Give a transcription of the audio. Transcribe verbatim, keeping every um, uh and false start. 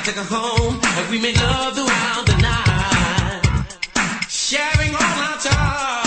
took her home and we made love throughout the night, sharing all our time.